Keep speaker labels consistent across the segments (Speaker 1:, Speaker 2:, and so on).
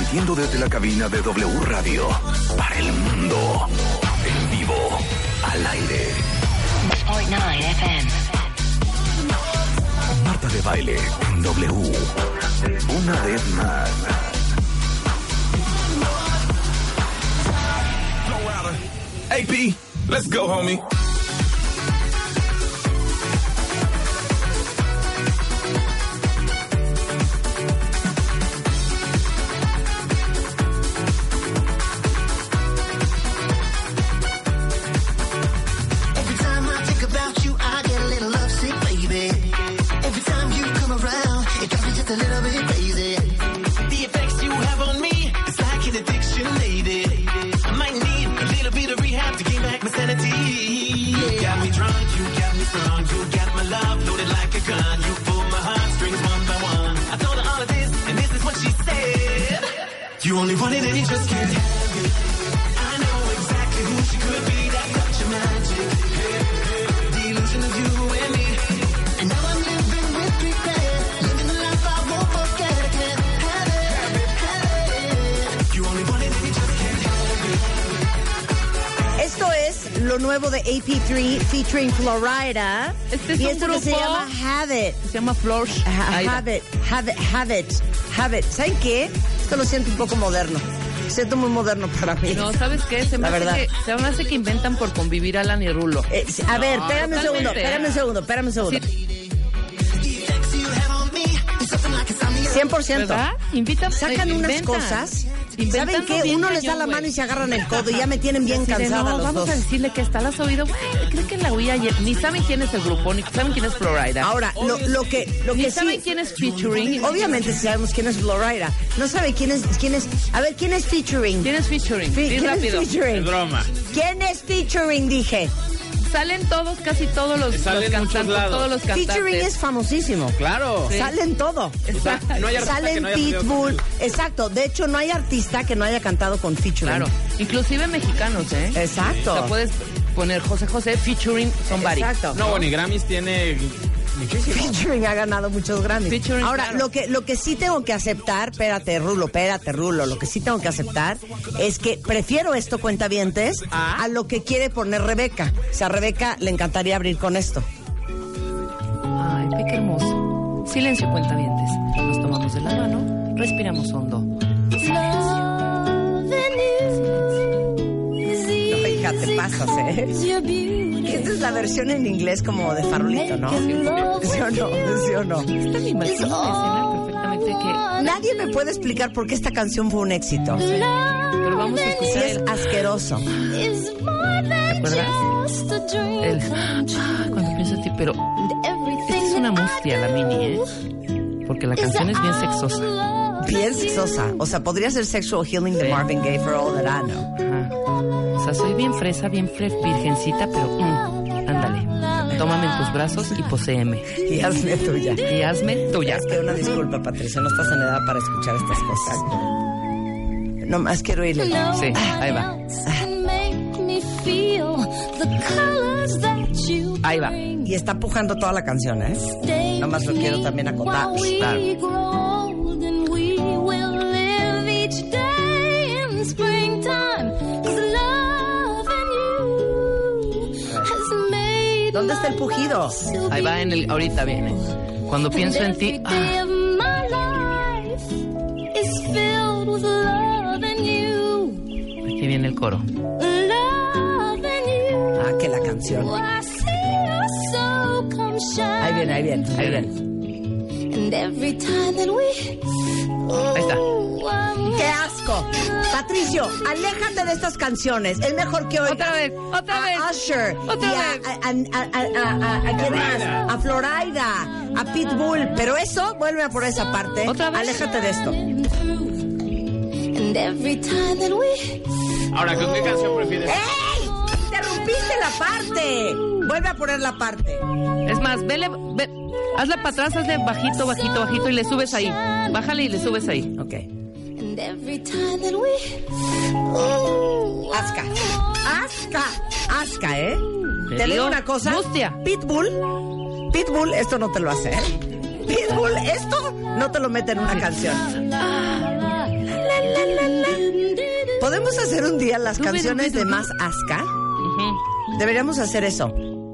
Speaker 1: transmitiendo desde la cabina de W Radio para el mundo, en vivo, al aire.
Speaker 2: 6.9 FM.
Speaker 1: Marta de Baile en W. Una vez más.
Speaker 3: AP, let's go, homie.
Speaker 4: A little bit crazy. The effects you have on me, it's like an addiction, lady. I might need a little bit of rehab to gain back my sanity. You got me drunk, you got me strong, you got my love loaded like a gun. You pull my heartstrings one by one. I told her all of this, and this is what she said. You only want it and you just can't have it. I know exactly who she could be, that touch of magic. The illusion of you and me. And now I'm living with regret.
Speaker 5: Esto es lo nuevo de AP3 featuring Florida.
Speaker 6: Este es
Speaker 5: y
Speaker 6: un
Speaker 5: esto
Speaker 6: grupo
Speaker 5: que se llama Have It.
Speaker 6: Se llama Flor.
Speaker 5: Have It. ¿Saben qué? Esto lo siento un poco moderno. Siento muy moderno para mí.
Speaker 6: No, ¿sabes qué? Se me hace que inventan por convivir a Alan y Rulo.
Speaker 5: A ver, espérame un segundo. Sí. 100%.
Speaker 6: ¿Verdad?
Speaker 5: Sacan unas cosas. ¿Saben qué? Uno les da la mano y se agarran el codo y ya me tienen bien cansada los dos.
Speaker 6: Vamos a decirle que está, ¿la has oído? Creo que la oí ayer. Ni saben quién es el grupo, ni saben quién es Florida.
Speaker 5: Ahora, lo que
Speaker 6: ni saben quién es featuring.
Speaker 5: Obviamente sabemos quién es Florida. No sabe quién es. A ver, ¿quién es featuring?
Speaker 6: ¿Quién es featuring?
Speaker 5: ¿Quién
Speaker 6: rápido.
Speaker 5: es featuring?
Speaker 7: Es broma.
Speaker 5: ¿Quién es featuring? Dije.
Speaker 6: Salen todos, casi todos los cantantes.
Speaker 5: Featuring es famosísimo.
Speaker 7: Claro.
Speaker 5: Sí. Salen todo.
Speaker 7: No hay
Speaker 5: Salen
Speaker 7: que no
Speaker 5: Pitbull. Exacto. De hecho, no hay artista que no haya cantado con featuring.
Speaker 6: Claro. Inclusive mexicanos, ¿eh?
Speaker 5: Exacto.
Speaker 6: O sea, puedes poner José José featuring somebody.
Speaker 5: Exacto.
Speaker 7: No, bueno, y Grammys tiene muchísimo.
Speaker 5: Featuring ha ganado muchos Grammys.
Speaker 6: Featuring,
Speaker 5: ahora,
Speaker 6: claro.
Speaker 5: lo que sí tengo que aceptar, espérate, Rulo. Lo que sí tengo que aceptar es que prefiero esto, cuentavientes, a lo que quiere poner Rebeca. O sea, a Rebeca le encantaría abrir con esto.
Speaker 6: Ay, qué hermoso. Silencio, cuentavientes. Nos tomamos de la mano, respiramos hondo.
Speaker 5: No, hija, te pasas, Esta es la versión en inglés como de Farolito, ¿no? ¿Sí o no?
Speaker 6: Esta me imagino escena perfectamente que...
Speaker 5: Nadie me puede explicar por qué esta canción fue un éxito.
Speaker 6: Pero vamos a escuchar.
Speaker 5: Sí, es asqueroso.
Speaker 6: ¿Te acuerdas? Cuando pienso en ti, pero esta es una mustia, la mini, ¿eh? Porque la canción es bien sexosa.
Speaker 5: Bien sexosa. O sea, podría ser Sexual Healing de Marvin Gaye for all that I know.
Speaker 6: Ajá. O sea, soy bien fresa, bien virgencita, pero ándale. Tómame en tus brazos y poséeme.
Speaker 5: Y hazme tuya.
Speaker 6: Es
Speaker 5: que una disculpa, Patricia, no estás en edad para escuchar estas cosas. No más quiero irle.
Speaker 6: Sí, ahí va. Ahí va.
Speaker 5: Y está pujando toda la canción, ¿eh? Nomás lo quiero también acotar. Claro. ¿Dónde está el pujido?
Speaker 6: Ahí va ahorita viene. Cuando pienso en ti. Aquí viene el coro.
Speaker 5: Que la canción. Ahí viene.
Speaker 6: Ahí está.
Speaker 5: ¡Qué asco! Patricio, aléjate de estas canciones. Es mejor que oigas
Speaker 6: Otra vez.
Speaker 5: a Usher
Speaker 6: Otra vez.
Speaker 5: a ¿quién más? A Florida, a Pitbull. Pero eso, vuelve a por esa parte.
Speaker 6: ¿Otra vez?
Speaker 5: Aléjate de esto.
Speaker 7: Ahora, ¿con qué canción prefieres?
Speaker 5: ¡Ey! Interrumpiste la parte. Vuelve a poner la parte.
Speaker 6: Es más, hazla para atrás, hazle bajito y le subes ahí. Bájale y le subes ahí.
Speaker 5: Ok. Asca, ¿eh? Te digo una cosa.
Speaker 6: Mustia.
Speaker 5: Pitbull, esto no te lo hace, ¿eh? Pitbull, esto no te lo mete en una canción. ¿Podemos hacer un día las canciones de Más Asca? Deberíamos hacer eso.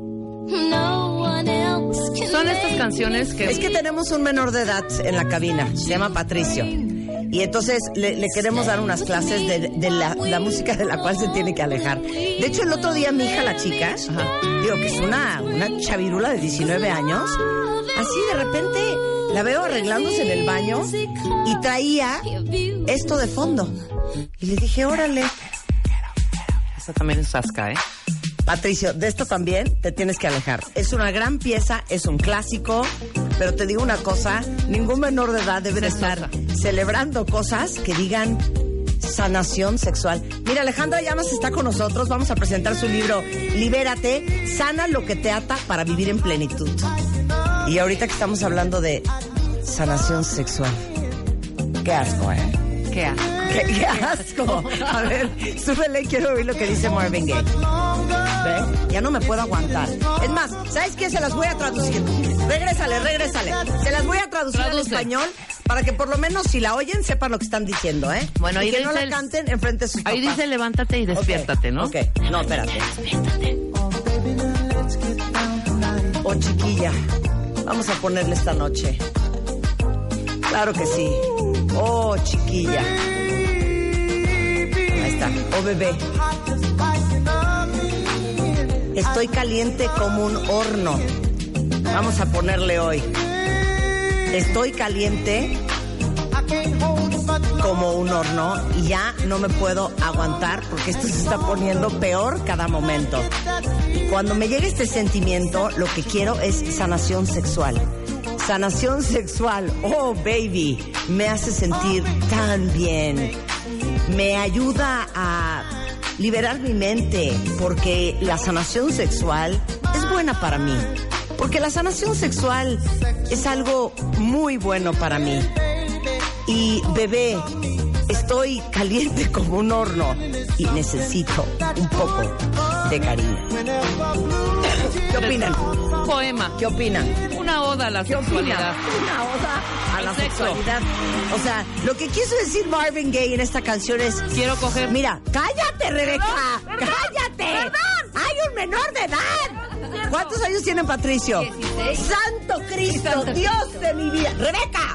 Speaker 6: Son estas canciones que...
Speaker 5: Es que tenemos un menor de edad en la cabina, se llama Patricio. Y entonces le queremos dar unas clases de la música de la cual se tiene que alejar. De hecho, el otro día mi hija, la chica, digo que es una chavirula de 19 años, así de repente la veo arreglándose en el baño y traía esto de fondo. Y le dije, órale.
Speaker 6: Esa también es Asca, ¿eh?
Speaker 5: Patricio, de esto también te tienes que alejar. Es una gran pieza, es un clásico, pero te digo una cosa, ningún menor de edad debe de estar celebrando cosas que digan sanación sexual. Mira, Alejandra Llamas está con nosotros, vamos a presentar su libro Libérate, sana lo que te ata para vivir en plenitud. Y ahorita que estamos hablando de sanación sexual, qué asco, ¿eh?
Speaker 6: Qué asco.
Speaker 5: ¡Qué asco! A ver, súbele, quiero oír lo que dice Marvin Gaye. ¿Ve? Ya no me puedo aguantar. Es más, ¿sabes qué? Se las voy a traducir. Regrésale. Se las voy a traducir al español para que por lo menos si la oyen sepan lo que están diciendo, ¿eh?
Speaker 6: Bueno, ahí
Speaker 5: y que
Speaker 6: dice
Speaker 5: no la canten enfrente de sus papás.
Speaker 6: Ahí dice levántate y despiértate, ¿no?
Speaker 5: Ok, no, espérate. Oh, chiquilla, vamos a ponerle esta noche. Claro que sí. Oh, chiquilla. Ahí está. Oh, bebé. Estoy caliente como un horno. Vamos a ponerle hoy. Estoy caliente como un horno y ya no me puedo aguantar porque esto se está poniendo peor cada momento. Cuando me llegue este sentimiento, lo que quiero es sanación sexual. Sanación sexual, oh baby, me hace sentir tan bien. Me ayuda a liberar mi mente porque la sanación sexual es buena para mí. Porque la sanación sexual es algo muy bueno para mí. Y bebé, estoy caliente como un horno y necesito un poco de cariño. ¿Qué opinan?
Speaker 6: Poema.
Speaker 5: ¿Qué opinan?
Speaker 6: Una oda a la
Speaker 5: ¿Qué
Speaker 6: sexualidad.
Speaker 5: opinan? Una oda a la
Speaker 6: sexo.
Speaker 5: sexualidad. O sea, lo que quiso decir Marvin Gaye en esta canción es...
Speaker 6: Quiero coger...
Speaker 5: Mira, cállate, Rebeca.
Speaker 6: Perdón.
Speaker 5: ¡Cállate! ¡Perdón! ¡Hay un menor de edad! ¿Cuántos años tiene Patricio?
Speaker 2: 16.
Speaker 5: ¡Santo Cristo! ¡Dios de mi vida! ¡Rebeca!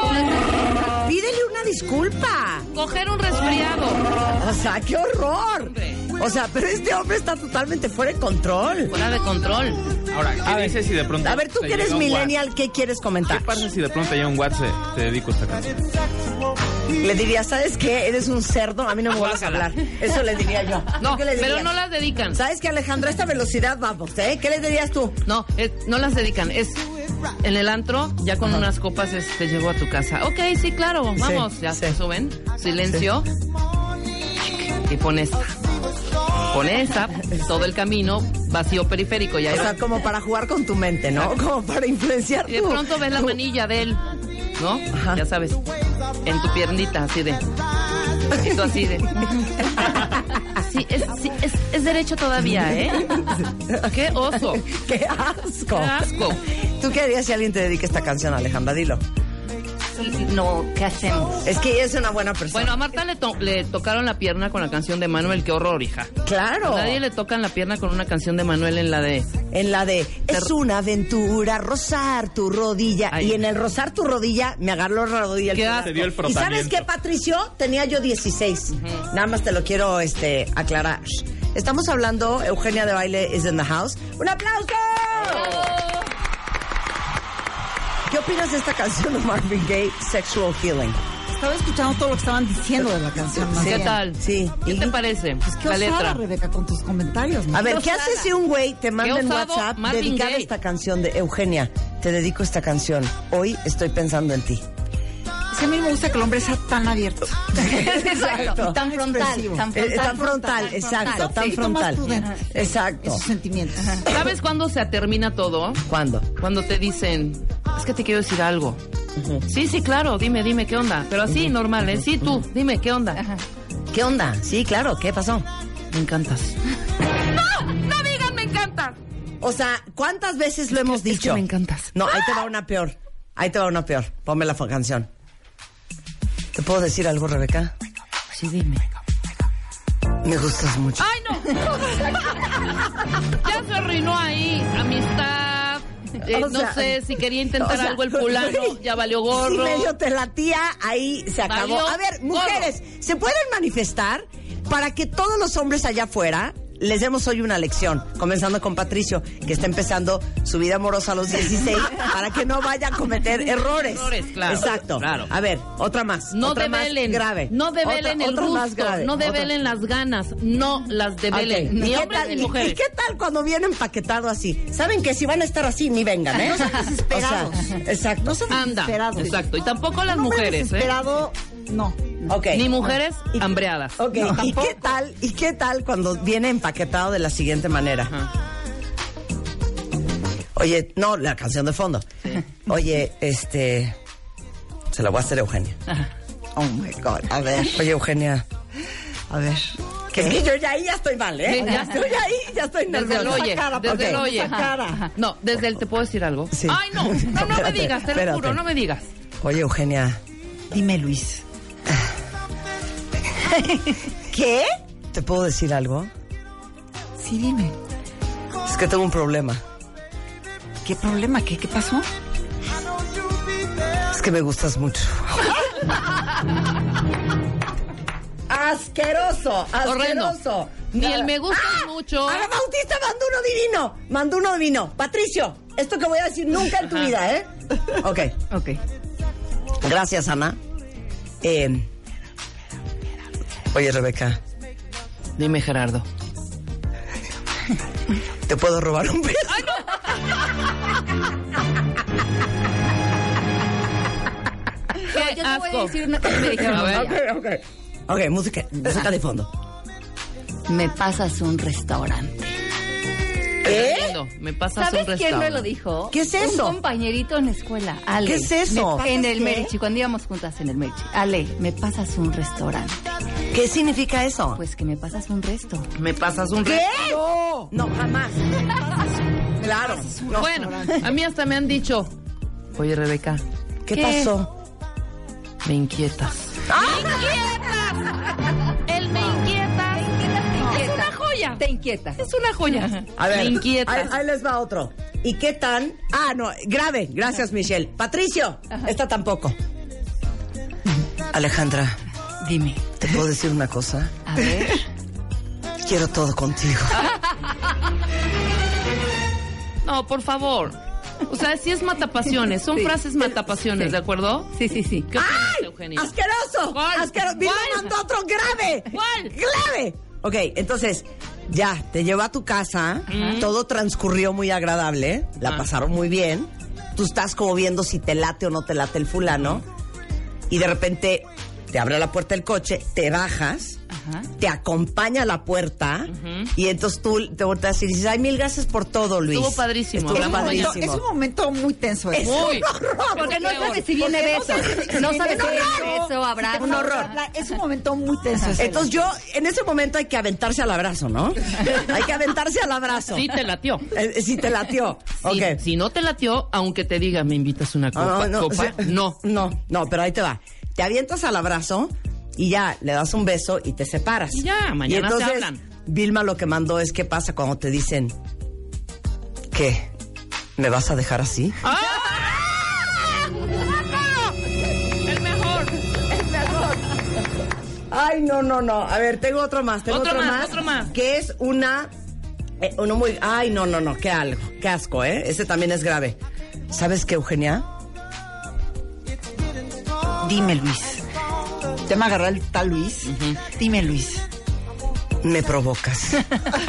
Speaker 5: Pídele una disculpa.
Speaker 6: Coger un resfriado.
Speaker 5: O sea, ¡qué horror! O sea, pero este hombre está totalmente fuera de control.
Speaker 6: Fuera de control.
Speaker 7: Ahora, ¿qué dices si de pronto...
Speaker 5: A ver, tú
Speaker 7: te
Speaker 5: que eres
Speaker 7: llega un
Speaker 5: millennial, ¿qué quieres comentar?
Speaker 7: ¿Qué pasa si de pronto llega un WhatsApp te dedico esta canción?
Speaker 5: Le diría, ¿sabes qué? Eres un cerdo, a mí no me vuelvas a hablar. Eso le diría yo.
Speaker 6: No,
Speaker 5: ¿Qué le dirías?
Speaker 6: pero no las dedican.
Speaker 5: ¿Sabes qué, Alejandra? A esta velocidad vamos, ¿eh? ¿Qué le dirías tú?
Speaker 6: No, no las dedican. Es en el antro, ya con unas copas te llegó a tu casa. Ok, sí, claro, vamos.
Speaker 5: Sí,
Speaker 6: ya
Speaker 5: sí.
Speaker 6: se suben. Silencio. Y pon esta. Pon esa, todo el camino, vacío periférico. Ya
Speaker 5: O sea, como para jugar con tu mente, ¿no? Como para influenciar
Speaker 6: y de pronto ves la manilla de él, ¿no?
Speaker 5: Ajá.
Speaker 6: Ya sabes, en tu piernita, así de... Y tú así de... Sí, es derecho todavía, ¿eh? ¡Qué oso!
Speaker 5: ¡Qué asco!
Speaker 6: ¡Qué asco!
Speaker 5: ¿Tú qué harías si alguien te dedica esta canción, Alejandra? Dilo.
Speaker 2: No, ¿qué hacemos?
Speaker 5: Es que ella es una buena persona.
Speaker 6: Bueno, a Marta le tocaron la pierna con la canción de Manuel. ¡Qué horror, hija!
Speaker 5: Claro.
Speaker 6: A nadie le tocan la pierna con una canción de Manuel en la de...
Speaker 5: Es una aventura rozar tu rodilla.
Speaker 6: Ay.
Speaker 5: Y en el rozar tu rodilla me agarró la rodilla.
Speaker 6: ¿Qué
Speaker 5: final.
Speaker 7: Te dio el
Speaker 5: ¿Y sabes
Speaker 7: frotamiento.
Speaker 5: qué, Patricio? Tenía yo 16. Nada más te lo quiero aclarar. Estamos hablando, Eugenia de Baile is in the house. ¡Un aplauso! ¿Qué opinas de esta canción de Marvin Gaye, Sexual Healing?
Speaker 8: Estaba escuchando todo lo que estaban diciendo de la canción. más
Speaker 6: ¿Qué
Speaker 8: bien.
Speaker 6: tal?
Speaker 5: Sí.
Speaker 6: ¿Qué te parece?
Speaker 8: Pues qué
Speaker 6: la
Speaker 8: osada,
Speaker 6: letra.
Speaker 8: Rebeca, con tus comentarios. ¿no?
Speaker 5: A ver,
Speaker 6: Qué
Speaker 5: ¿qué
Speaker 6: osada.
Speaker 5: haces si un güey te manda en
Speaker 6: osado,
Speaker 5: WhatsApp
Speaker 6: Marvin
Speaker 5: dedicar
Speaker 6: Gaye.
Speaker 5: esta canción de Eugenia? Te dedico esta canción. Hoy estoy pensando en ti.
Speaker 8: Es que a mí me gusta que el hombre sea tan abierto.
Speaker 5: Exacto.
Speaker 2: Y tan frontal.
Speaker 8: Expresivo.
Speaker 5: Tan frontal, exacto, tan
Speaker 8: Sí,
Speaker 5: frontal.
Speaker 8: tomas tú de
Speaker 5: Exacto.
Speaker 8: esos sentimientos.
Speaker 6: ¿Sabes cuándo se termina todo?
Speaker 5: ¿Cuándo?
Speaker 6: Cuando te dicen, es que te quiero decir algo. Sí, claro, dime, ¿qué onda? Pero así, normal, ¿eh? Sí, tú, dime, ¿qué onda?
Speaker 5: ¿Qué onda? Sí, claro, ¿qué pasó?
Speaker 6: Me encantas. ¡No digan me encantas!
Speaker 5: O sea, ¿cuántas veces lo hemos
Speaker 6: Es que
Speaker 5: dicho?
Speaker 6: me encantas.
Speaker 5: No, ahí te va una peor. Ahí te va una peor. Ponme la canción. ¿Te puedo decir algo, Rebeca?
Speaker 6: Sí, dime.
Speaker 5: Me gustas mucho.
Speaker 6: ¡Ay, no! Ya se arruinó ahí. Amistad.
Speaker 5: O
Speaker 6: No
Speaker 5: sea,
Speaker 6: sé si quería intentar
Speaker 5: o sea,
Speaker 6: algo el fulano. Ya valió gorro.
Speaker 5: Si medio te latía, ahí se acabó.
Speaker 6: Valió
Speaker 5: A ver, mujeres, ¿se pueden manifestar para que todos los hombres allá afuera les demos hoy una lección? Comenzando con Patricio, que está empezando su vida amorosa a los 16, para que no vaya a cometer errores.
Speaker 6: Claro.
Speaker 5: Exacto.
Speaker 6: Claro.
Speaker 5: A ver, otra más.
Speaker 6: No
Speaker 5: otra
Speaker 6: develen.
Speaker 5: Más grave.
Speaker 6: No develen
Speaker 5: Otra-
Speaker 6: el
Speaker 5: otra más
Speaker 6: gusto.
Speaker 5: grave.
Speaker 6: No
Speaker 5: Otra-
Speaker 6: develen las ganas. No las develen.
Speaker 5: Ok.
Speaker 6: Ni
Speaker 5: ¿Y qué
Speaker 6: hombres
Speaker 5: tal-
Speaker 6: ni
Speaker 5: y
Speaker 6: mujeres.
Speaker 5: qué tal cuando viene empaquetado así? Saben que si van a estar así, ni vengan, ¿eh?
Speaker 8: No sean desesperados.
Speaker 5: O sea, exacto.
Speaker 8: No sean
Speaker 6: Anda.
Speaker 8: desesperados.
Speaker 6: Exacto. Y tampoco las
Speaker 8: Un hombre
Speaker 6: mujeres, ¿eh?
Speaker 8: desesperado, no.
Speaker 5: Ok.
Speaker 6: Ni mujeres hambreadas.
Speaker 5: Ok,
Speaker 8: No,
Speaker 5: ¿y qué tal cuando viene empaquetado de la siguiente manera?
Speaker 6: Ajá.
Speaker 5: Oye, no, la canción de fondo. Oye, se la voy a hacer a Eugenia.
Speaker 8: Oh my God.
Speaker 5: A ver. Oye, Eugenia.
Speaker 8: A ver.
Speaker 5: Es que yo ya ahí ya estoy mal, ¿eh?
Speaker 6: Sí, ya.
Speaker 5: Yo ya ahí ya estoy
Speaker 6: Desde
Speaker 5: nerviosa.
Speaker 6: el oye,
Speaker 5: Esa cara,
Speaker 6: desde el
Speaker 5: ok.
Speaker 6: oye.
Speaker 5: Esa cara.
Speaker 6: No, desde el te puedo decir algo.
Speaker 5: Sí.
Speaker 6: Ay, no me
Speaker 5: Espérate,
Speaker 6: digas, te lo
Speaker 5: espérate.
Speaker 6: juro, no me digas.
Speaker 5: Oye, Eugenia.
Speaker 8: Dime, Luis.
Speaker 5: ¿Qué? ¿Te puedo decir algo?
Speaker 8: Sí, dime.
Speaker 5: Es que tengo un problema.
Speaker 8: ¿Qué problema? ¿Qué pasó?
Speaker 5: Es que me gustas mucho. Asqueroso,
Speaker 6: Horrendo.
Speaker 5: asqueroso.
Speaker 6: Ni el me gustas mucho.
Speaker 5: Ana Bautista mandó uno divino. Mandó uno divino. Patricio, esto que voy a decir nunca en tu vida, ¿eh? Ok.
Speaker 8: Ok.
Speaker 5: Gracias, Ana. Oye, Rebeca,
Speaker 6: Dime, Gerardo.
Speaker 5: ¿te puedo robar un beso?
Speaker 6: ¡Qué
Speaker 2: Yo te voy a
Speaker 6: asco!
Speaker 2: decir una cosa que me dijeron.
Speaker 6: A ver.
Speaker 2: un día.
Speaker 5: Ok, música de fondo.
Speaker 2: Me pasas un restaurante.
Speaker 5: ¿Qué?
Speaker 6: Lindo, me pasas
Speaker 2: ¿Sabes
Speaker 6: un
Speaker 2: quién
Speaker 6: restaurante.
Speaker 2: me lo dijo?
Speaker 5: ¿Qué es eso?
Speaker 2: Un compañerito en la escuela, Ale.
Speaker 5: ¿Qué es eso?
Speaker 2: En el
Speaker 5: ¿Qué?
Speaker 2: Merichi, cuando íbamos juntas en el Merichi. Ale, me pasas un restaurante.
Speaker 5: ¿Qué significa eso?
Speaker 2: Pues que me pasas un resto.
Speaker 6: Me pasas un
Speaker 5: ¿Qué?
Speaker 6: resto.
Speaker 5: No, jamás. Claro. No.
Speaker 6: Bueno, a mí hasta me han dicho, oye, Rebeca,
Speaker 5: ¿Qué pasó?
Speaker 6: me inquietas. Él me inquieta. Es una joya.
Speaker 2: Te inquieta.
Speaker 6: Es una joya.
Speaker 5: A ver,
Speaker 6: me inquietas.
Speaker 5: ahí les va otro. ¿Y qué tan? Ah, no, grave. Gracias, Michelle. Patricio, esta tampoco. Alejandra,
Speaker 2: Dime.
Speaker 5: ¿te puedo decir una cosa?
Speaker 2: A ver.
Speaker 5: Quiero todo contigo.
Speaker 6: No, por favor. O sea, sí es matapasiones. Son
Speaker 2: Sí.
Speaker 6: frases matapasiones,
Speaker 2: Sí.
Speaker 6: ¿de acuerdo?
Speaker 2: Sí, sí, sí.
Speaker 6: ¿Qué opinas,
Speaker 5: ¡Ay!
Speaker 6: Eugenia?
Speaker 5: ¡Asqueroso!
Speaker 6: ¿Cuál?
Speaker 5: ¡Asqueroso! ¡Vilma
Speaker 6: ¿Cuál?
Speaker 5: mandó otro grave!
Speaker 6: ¿Cuál?
Speaker 5: ¡Grave! Ok, entonces, ya, te llevó a tu casa. Todo transcurrió muy agradable. La
Speaker 6: Ajá.
Speaker 5: pasaron muy bien. Tú estás como viendo si te late o no te late el fulano. Y de repente te abre la puerta del coche, te bajas,
Speaker 2: Ajá.
Speaker 5: te acompaña a la puerta y entonces tú te volteas y dices, ay, mil gracias por todo, Luis.
Speaker 6: Estuvo padrísimo,
Speaker 5: Estuvo
Speaker 6: hablamos mañana.
Speaker 5: padrísimo.
Speaker 8: Es un momento muy tenso.
Speaker 5: Es
Speaker 6: Muy.
Speaker 5: un horror.
Speaker 2: Porque no
Speaker 6: peor.
Speaker 2: sabes si viene beso. No sabes si viene beso, abrazo.
Speaker 5: Un horror.
Speaker 8: Es un momento muy tenso. ese.
Speaker 5: Entonces yo, en ese momento hay que aventarse al abrazo, ¿no? Hay que aventarse al abrazo.
Speaker 6: Sí te latió.
Speaker 5: Si te latió.
Speaker 6: Si,
Speaker 5: Ok.
Speaker 6: si no te latió, aunque te diga, me invitas una copa. ¿Copa?
Speaker 5: sí.
Speaker 6: No.
Speaker 5: No, pero ahí te va. Te avientas al abrazo y ya, le das un beso y te separas.
Speaker 6: Y ya, mañana
Speaker 5: y entonces,
Speaker 6: se hablan.
Speaker 5: Vilma lo que mandó es, ¿qué pasa cuando te dicen, ¿qué? ¿Me vas a dejar así?
Speaker 6: ¡Ah! El mejor.
Speaker 5: Ay, no. A ver, tengo otro más.
Speaker 6: Otro más.
Speaker 5: Que es uno muy... Ay, no. Qué asco, ¿eh? Ese también es grave. ¿Sabes qué, Eugenia?
Speaker 8: Dime, Luis. Ya me agarró el tal Luis. Dime, Luis.
Speaker 5: Me provocas.
Speaker 6: Me provocas,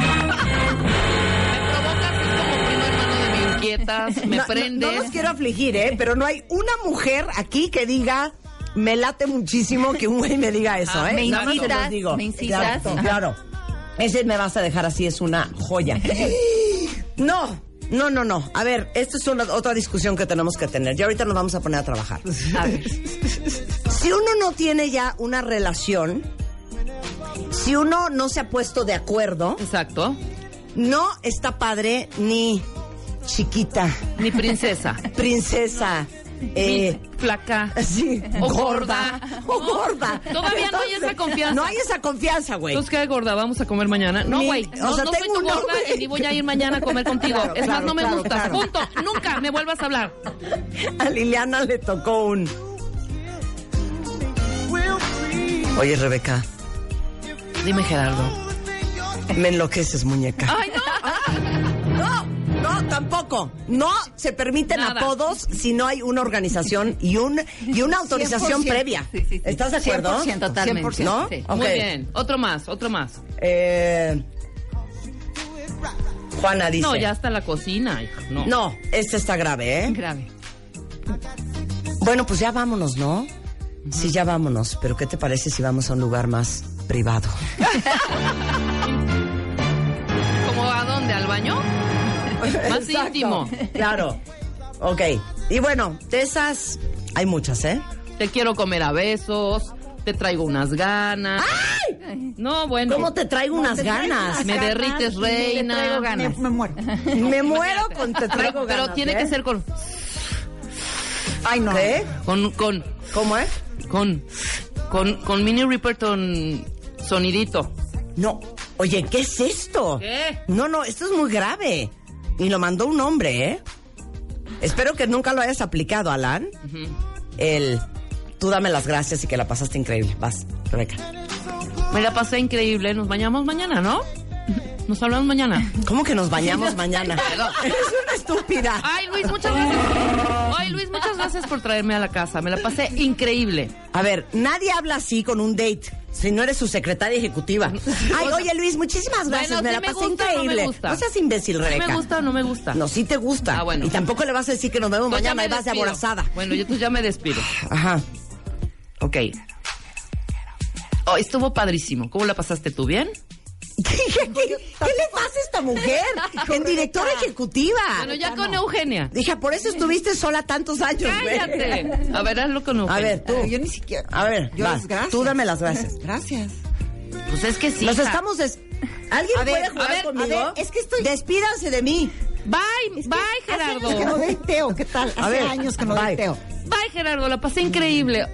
Speaker 6: es como primo hermano de me inquietas, me prendes.
Speaker 5: No los quiero afligir, ¿eh? Pero no hay una mujer aquí que diga, me late muchísimo que un güey me diga eso, ¿eh?
Speaker 2: Me
Speaker 5: Nada más se
Speaker 2: incitas,
Speaker 5: los digo.
Speaker 2: me incitas.
Speaker 5: Exacto,
Speaker 2: Ajá.
Speaker 5: claro. Ese me vas a dejar así, es una joya. No. A ver, esto es otra discusión que tenemos que tener. Ya ahorita nos vamos a poner a trabajar.
Speaker 2: A ver.
Speaker 5: Si uno no tiene ya una relación, si uno no se ha puesto de acuerdo,
Speaker 6: Exacto.
Speaker 5: no está padre ni chiquita,
Speaker 6: Ni princesa.
Speaker 5: princesa,
Speaker 6: Flaca.
Speaker 5: Sí.
Speaker 6: O gorda.
Speaker 5: O gorda.
Speaker 6: Todavía no hay esa confianza.
Speaker 5: No hay esa confianza, güey.
Speaker 6: Entonces, ¿qué gorda? ¿Vamos a comer mañana? No, güey. No,
Speaker 5: o sea,
Speaker 6: no soy
Speaker 5: tengo
Speaker 6: tu
Speaker 5: un
Speaker 6: gorda
Speaker 5: nombre.
Speaker 6: y ni voy a ir mañana a comer contigo.
Speaker 5: Claro,
Speaker 6: es más,
Speaker 5: claro,
Speaker 6: no me
Speaker 5: claro,
Speaker 6: gustas.
Speaker 5: claro.
Speaker 6: Punto. Nunca me vuelvas a hablar.
Speaker 5: A Liliana le tocó un... Oye, Rebeca,
Speaker 6: Dime, Gerardo.
Speaker 5: me enloqueces, muñeca.
Speaker 6: ¡Ay, no!
Speaker 5: No, tampoco. No se permiten
Speaker 6: Nada.
Speaker 5: apodos si no hay una organización y una autorización
Speaker 8: 100%.
Speaker 5: previa.
Speaker 8: Sí, sí, sí.
Speaker 5: ¿Estás de acuerdo?
Speaker 8: 100%,
Speaker 2: Totalmente.
Speaker 8: 100%.
Speaker 5: ¿No?
Speaker 2: Sí.
Speaker 5: Ok.
Speaker 6: Muy bien. Otro más.
Speaker 5: Juana dice...
Speaker 6: No, ya está la cocina, hija. No.
Speaker 5: No, este está grave, ¿eh?
Speaker 2: Grave.
Speaker 5: Bueno, pues ya vámonos, ¿no? Sí, ya vámonos. Pero ¿qué te parece si vamos a un lugar más privado?
Speaker 6: ¿Cómo a dónde? ¿Al baño? Más
Speaker 5: Exacto.
Speaker 6: íntimo.
Speaker 5: Claro. Ok. Y bueno, de esas hay muchas, ¿eh?
Speaker 6: Te quiero comer a besos. Te traigo unas ganas. ¡Ay! No, bueno.
Speaker 5: ¿Cómo te traigo unas ganas?
Speaker 6: Me derrites, reina.
Speaker 2: Te traigo ganas.
Speaker 8: Me muero.
Speaker 5: Me muero con te traigo ganas.
Speaker 6: Pero tiene
Speaker 5: ¿eh?
Speaker 6: que ser con...
Speaker 8: Ay, no.
Speaker 5: ¿Qué? ¿Cómo es?
Speaker 6: Con Minnie Riperton sonidito.
Speaker 5: No. Oye, ¿qué es esto?
Speaker 6: ¿Qué?
Speaker 5: No, esto es muy grave. Y lo mandó un hombre, ¿eh? Espero que nunca lo hayas aplicado, Alan. Tú dame las gracias y que la pasaste increíble. Vas, Rebeca.
Speaker 6: Me la pasé increíble. Nos bañamos mañana, ¿no? Nos hablamos mañana.
Speaker 5: ¿Cómo que nos bañamos mañana? Eres una estúpida.
Speaker 6: Ay, Luis, muchas gracias por traerme a la casa. Me la pasé increíble.
Speaker 5: A ver, nadie habla así con un date si no eres su secretaria ejecutiva. Ay, oye, Luis, muchísimas gracias.
Speaker 6: Bueno,
Speaker 5: me
Speaker 6: sí
Speaker 5: la
Speaker 6: me
Speaker 5: pasé
Speaker 6: gusta o no me
Speaker 5: increíble.
Speaker 6: gusta.
Speaker 5: No seas imbécil, Rebeca.
Speaker 6: ¿Me gusta o no me gusta?
Speaker 5: No, sí te gusta.
Speaker 6: Ah, bueno.
Speaker 5: Y tampoco le vas a decir que nos vemos
Speaker 6: Pues ya
Speaker 5: mañana
Speaker 6: me
Speaker 5: y vas de
Speaker 6: despido.
Speaker 5: aborazada.
Speaker 6: Bueno, yo ya me despido.
Speaker 5: Ajá.
Speaker 6: Ok. Oh, estuvo padrísimo. ¿Cómo la pasaste tú? ¿Bien?
Speaker 5: ¿Qué le pasa a esta mujer? En directora ejecutiva.
Speaker 6: Bueno, ya con Eugenia.
Speaker 5: Dije, por eso estuviste sola tantos años, güey.
Speaker 6: Cállate. A ver, hazlo con Eugenia.
Speaker 5: A ver, tú.
Speaker 8: Yo ni siquiera.
Speaker 5: A ver,
Speaker 8: Yo
Speaker 5: vas.
Speaker 8: las gracias.
Speaker 5: Tú dame las gracias.
Speaker 8: Gracias.
Speaker 6: Pues es que sí.
Speaker 5: Nos
Speaker 6: hija.
Speaker 5: estamos ¿Alguien
Speaker 8: A ver,
Speaker 5: puede jugar
Speaker 8: a ver,
Speaker 5: conmigo?
Speaker 8: a ver, es que estoy-
Speaker 5: Despídanse de mí.
Speaker 6: Bye, bye, Gerardo.
Speaker 8: Hace años que no dateo, ¿qué tal?
Speaker 5: A
Speaker 8: Hace
Speaker 5: ver,
Speaker 8: años que no
Speaker 5: bye.
Speaker 8: dateo.
Speaker 6: Bye, Gerardo. La pasé increíble.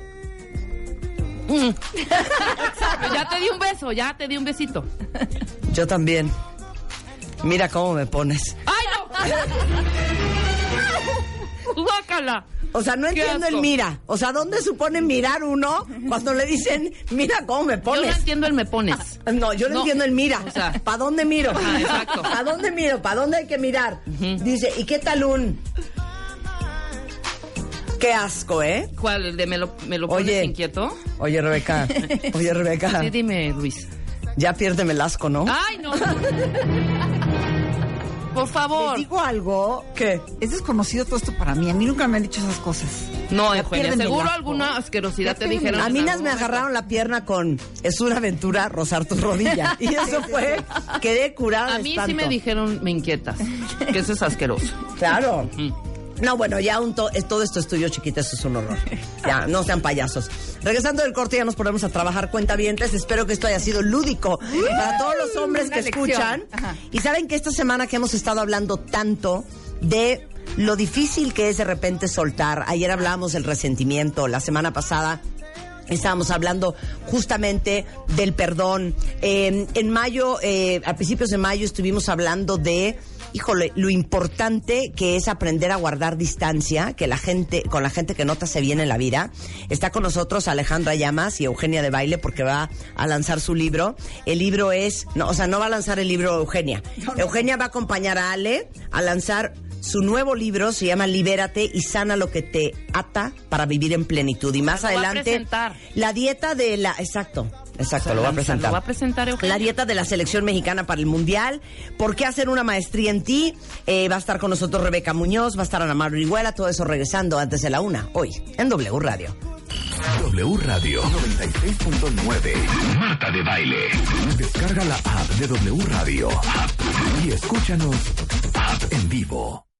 Speaker 6: Pero ya te di un beso, ya te di un besito.
Speaker 5: Yo también. Mira cómo me pones.
Speaker 6: ¡Ay, no! ¡Guácala!
Speaker 5: O sea, no
Speaker 6: Qué
Speaker 5: entiendo el
Speaker 6: asco.
Speaker 5: mira. O sea, ¿dónde supone mirar uno cuando le dicen, mira cómo me
Speaker 6: Yo
Speaker 5: pones?
Speaker 6: no entiendo el me pones.
Speaker 5: No, yo no entiendo el mira.
Speaker 6: O sea,
Speaker 5: ¿para dónde miro?
Speaker 6: Ajá, exacto.
Speaker 5: ¿Para dónde miro? ¿Para dónde hay que mirar? Dice, ¿y qué tal un? Qué asco, ¿eh?
Speaker 6: ¿Cuál? ¿El de me lo pones
Speaker 5: Oye.
Speaker 6: inquieto?
Speaker 5: Oye, Rebeca. Oye, Rebeca.
Speaker 6: Sí, dime, Luis.
Speaker 5: Ya piérdeme el asco, ¿no?
Speaker 6: ¡Ay, no! Por favor.
Speaker 8: Les digo algo.
Speaker 5: ¿Qué?
Speaker 8: Es desconocido todo esto para mí. A mí nunca me han dicho esas cosas.
Speaker 6: No,
Speaker 8: Ya
Speaker 6: Eugenia,
Speaker 8: piérdenme
Speaker 6: seguro
Speaker 8: el asco.
Speaker 6: alguna asquerosidad
Speaker 8: Ya
Speaker 6: te
Speaker 8: piérdenme
Speaker 6: dijeron.
Speaker 5: A
Speaker 6: en
Speaker 5: mí
Speaker 6: algún
Speaker 5: me
Speaker 6: momento.
Speaker 5: agarraron la pierna con es una aventura rozar tus rodillas. Y eso fue, quedé curada
Speaker 6: A
Speaker 5: de
Speaker 6: mí sí
Speaker 5: espanto.
Speaker 6: me dijeron, me inquietas. Que eso es asqueroso.
Speaker 5: Claro. No, bueno, ya todo esto es tuyo, chiquita, eso es un horror. Ya, no sean payasos. Regresando del corte ya nos ponemos a trabajar cuentavientes. Espero que esto haya sido lúdico para todos los hombres
Speaker 2: una
Speaker 5: que
Speaker 2: lección.
Speaker 5: escuchan.
Speaker 2: Ajá.
Speaker 5: Y saben que esta semana que hemos estado hablando tanto de lo difícil que es de repente soltar. Ayer hablábamos del resentimiento, la semana pasada estábamos hablando justamente del perdón. En mayo, a principios de mayo estuvimos hablando de, híjole, lo importante que es aprender a guardar distancia, que con la gente que no te hace bien en la vida. Está con nosotros Alejandra Llamas y Eugenia de Baile porque va a lanzar su libro. El libro es, no va a lanzar el libro Eugenia. Eugenia va a acompañar a Ale a lanzar su nuevo libro, se llama Libérate y sana lo que te ata para vivir en plenitud. Y más
Speaker 6: Lo va a
Speaker 5: adelante,
Speaker 6: presentar.
Speaker 5: la dieta de la... Exacto, lo va a presentar.
Speaker 6: Lo va a presentar Eugenia.
Speaker 5: La dieta de la selección mexicana para el Mundial. ¿Por qué hacer una maestría en ti? Va a estar con nosotros Rebeca Muñoz, va a estar Ana Mar Orihuela, todo eso regresando antes de la 1, hoy, en W Radio.
Speaker 1: W Radio 96.9. Marta de Baile. Descarga la app de W Radio. Y escúchanos en vivo.